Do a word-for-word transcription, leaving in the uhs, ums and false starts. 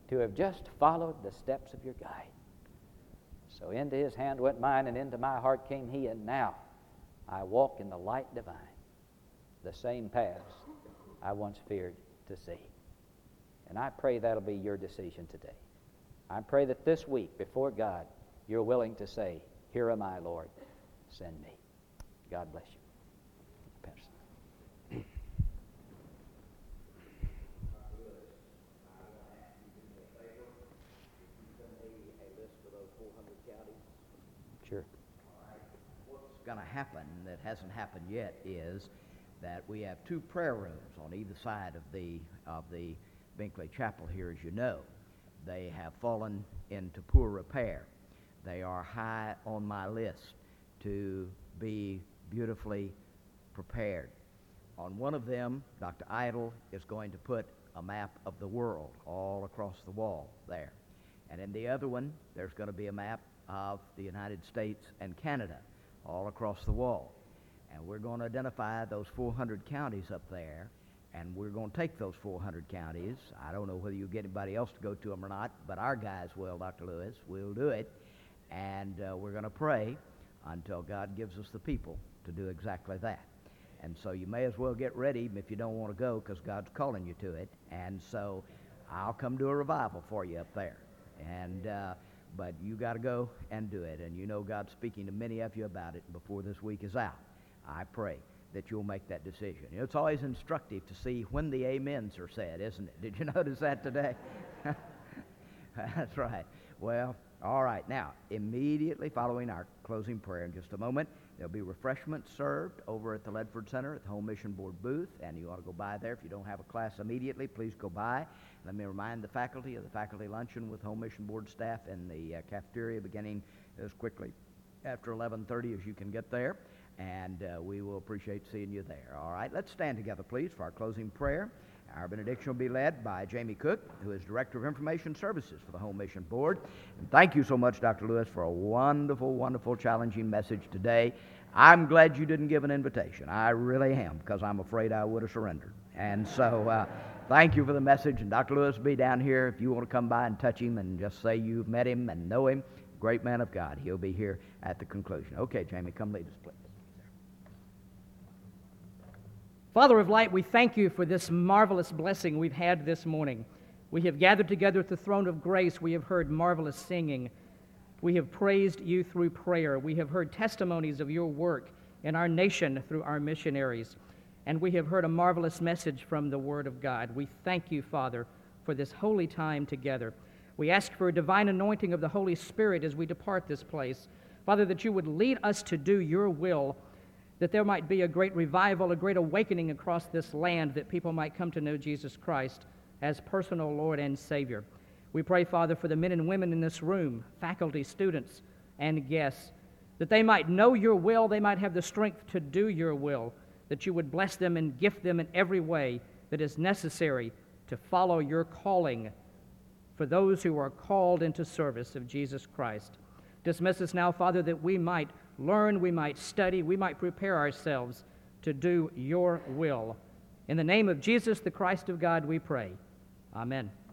to have just followed the steps of your guide. So into his hand went mine, and into my heart came he, and now I walk in the light divine, the same paths I once feared to see. And I pray that'll be your decision today. I pray that this week, before God, you're willing to say, here am I, Lord, send me. God bless you. Pastor. Sure. What's going to happen that hasn't happened yet is that we have two prayer rooms on either side of the of the Binkley Chapel here, as you know. They have fallen into poor repair. They are high on my list to be beautifully prepared. On one of them, Doctor Idle is going to put a map of the world all across the wall there. And in the other one, there's going to be a map of the United States and Canada all across the wall. And we're going to identify those four hundred counties up there, and we're going to take those four hundred counties. I don't know whether you'll get anybody else to go to them or not, but our guys will, Doctor Lewis. We'll do it. And uh, we're going to pray until God gives us the people to do exactly that. And so you may as well get ready if you don't want to go, because God's calling you to it. And so I'll come do a revival for you up there. And uh, but you got to go and do it. And you know God's speaking to many of you about it before this week is out. I pray that you'll make that decision. You know, it's always instructive to see when the amens are said, isn't it? Did you notice that today? That's right. Well, all right. Now, immediately following our closing prayer in just a moment, there'll be refreshments served over at the Ledford Center at the Home Mission Board booth, and you ought to go by there. If you don't have a class immediately, please go by. Let me remind the faculty of the faculty luncheon with Home Mission Board staff in the uh, cafeteria beginning as quickly after eleven thirty as you can get there, and uh, we will appreciate seeing you there. All right, let's stand together, please, for our closing prayer. Our benediction will be led by Jamie Cook, who is Director of Information Services for the Home Mission Board. And thank you so much, Doctor Lewis, for a wonderful, wonderful, challenging message today. I'm glad you didn't give an invitation. I really am, because I'm afraid I would have surrendered. And so uh, thank you for the message. And Doctor Lewis will be down here if you want to come by and touch him and just say you've met him and know him. Great man of God. He'll be here at the conclusion. Okay, Jamie, come lead us, please. Father of light, we thank you for this marvelous blessing we've had this morning. We have gathered together at the throne of grace. We have heard marvelous singing. We have praised you through prayer. We have heard testimonies of your work in our nation through our missionaries. And we have heard a marvelous message from the Word of God. We thank you, Father, for this holy time together. We ask for a divine anointing of the Holy Spirit as we depart this place. Father, that you would lead us to do your will, that there might be a great revival, a great awakening across this land, that people might come to know Jesus Christ as personal Lord and Savior. We pray, Father, for the men and women in this room, faculty, students, and guests, that they might know your will, they might have the strength to do your will, that you would bless them and gift them in every way that is necessary to follow your calling for those who are called into service of Jesus Christ. Dismiss us now, Father, that we might learn, we might study, we might prepare ourselves to do your will. In the name of Jesus, the Christ of God, we pray. Amen.